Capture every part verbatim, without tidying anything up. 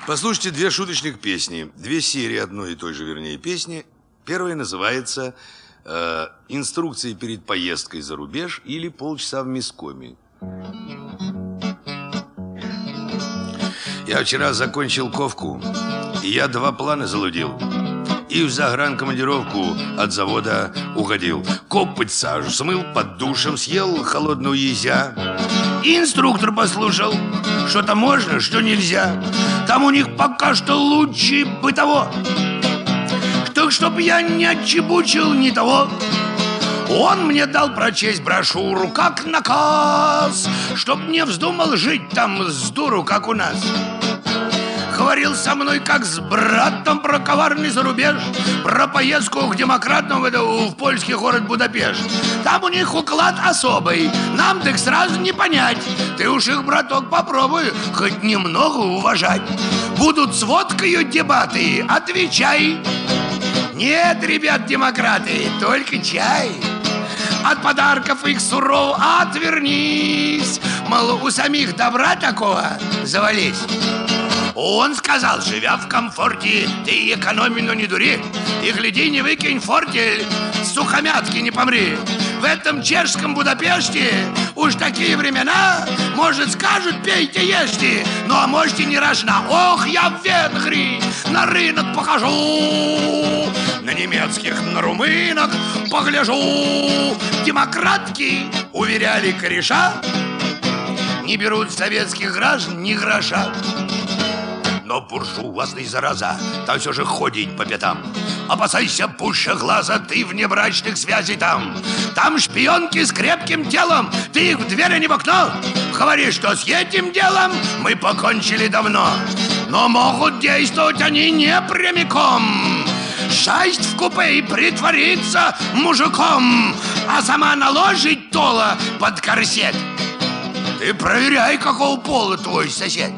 Послушайте две шуточных песни. Две серии одной и той же, вернее, песни. Первая называется э, «Инструкции перед поездкой за рубеж» или «Полчаса в мискоме». Я вчера закончил ковку, и я два плана залудил. И в загранкомандировку от завода уходил. Копоть сажу смыл, под душем съел холодную езя. И инструктор послушал, что-то можно, что нельзя. Там у них пока что лучше бытово. Так чтоб я не отчебучил ни того, он мне дал прочесть брошюру как наказ, чтоб не вздумал жить там с дуру, как у нас. Говорил со мной как с братом про коварный зарубеж, про поездку к демократам в, в польский город Будапешт. Там у них уклад особый, нам так сразу не понять. Ты уж их, браток, попробуй хоть немного уважать. Будут с водкою дебаты, отвечай. Нет, ребят, демократы, только чай. От подарков их суров отвернись. Мол, у самих добра такого завались. Он сказал, живя в комфорте, ты экономи, но не дури. И гляди, не выкинь фортель, сухомятки не помри. В этом чешском Будапеште уж такие времена, может, скажут, пейте, ешьте, ну а можете не рожна. Ох, я в Венгрии на рынок похожу, на немецких, на румынок погляжу. Демократки, уверяли кореша, не берут советских граждан ни гроша. Но буржуазный, зараза, там все же ходить по пятам. Опасайся пуще глаза, ты внебрачных связей там. Там шпионки с крепким телом, ты их в дверь, а не в окно. Говоришь, что с этим делом мы покончили давно. Но могут действовать они не прямиком. Шасть в купе и притвориться мужиком, а сама наложить тола под корсет. Ты проверяй, какого пола твой сосед.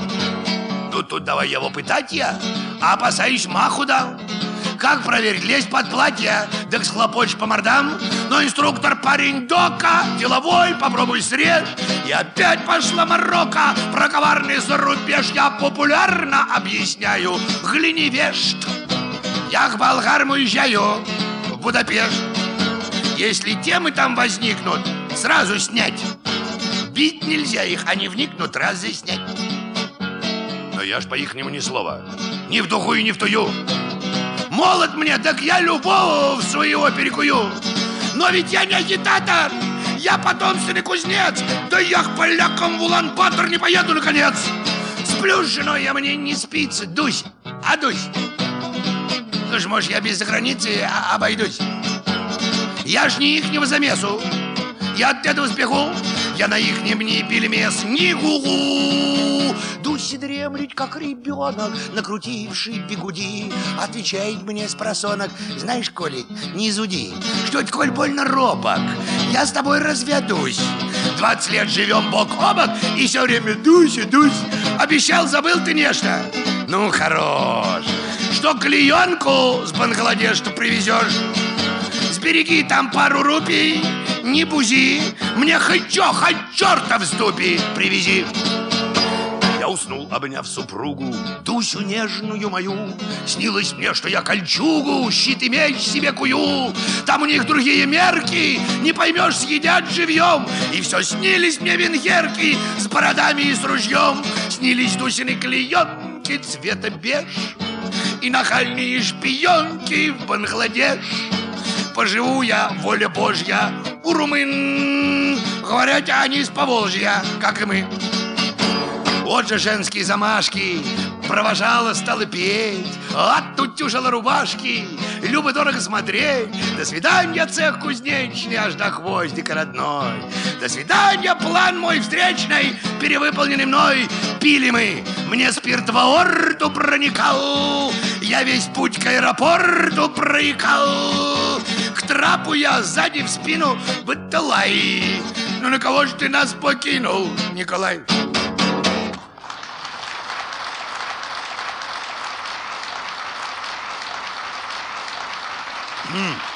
Ну тут давай его пытать я, а опасаюсь, маху дал. Как проверить, лезть под платье, да схлопочь по мордам. Но инструктор парень дока, деловой, попробуй срежь. И опять пошла морока, про коварный зарубеж я популярно объясняю. Гляни, вешт, я к болгарам уезжаю в Будапешт. Если темы там возникнут, сразу снять. Бить нельзя их, они вникнут, разъяснять. Но я ж по-ихнему ни слова, ни в духу и ни в тую. Молод мне, так я любовь своего перекую. Но ведь я не агитатор, я потомственный кузнец. Да я к полякам в Улан-Батор не поеду, наконец. Сплю с женой, а мне не спится. Дусь, а дусь. Ну ж, может, я без границы обойдусь. Я ж не ихнего замесу, я от этого сбегу. Я на ихнем не пельмес, не гугу. Дусь дремлет, как ребенок, накрутивший бигуди. Отвечает мне спросонок: знаешь, Коля, не зуди, что это, коль больно робок, я с тобой разведусь. Двадцать лет живем бок о бок, и все время дусь и дусь. Обещал, забыл ты нечто? Ну, хорош. Что клеенку с Бангладеша привезешь? Сбереги там пару рупий, не бузи. Мне хоть чё, хоть чёрта в ступе привези. Я уснул, обняв супругу, Дусю нежную мою. Снилось мне, что я кольчугу, щит и меч себе кую. Там у них другие мерки, не поймешь, съедят живьем. И все снились мне венгерки с бородами и с ружьем. Снились Дусины клеенки цвета беж и нахальные шпионки в Бангладеш. Поживу я, воля Божья, у румын. Говорят, они с Поволжья, как и мы. Вот же женские замашки, провожала, стала петь, оттутюжила рубашки, любо дорого смотреть. До свидания, цех кузнечный, аж до хвостика родной. До свидания, план мой встречный, перевыполненный мной. Пили мы, мне спирт в аорту проникал, я весь путь к аэропорту проикал. К трапу я сзади в спину быталай. Ну на кого же ты нас покинул, Николай? Mm.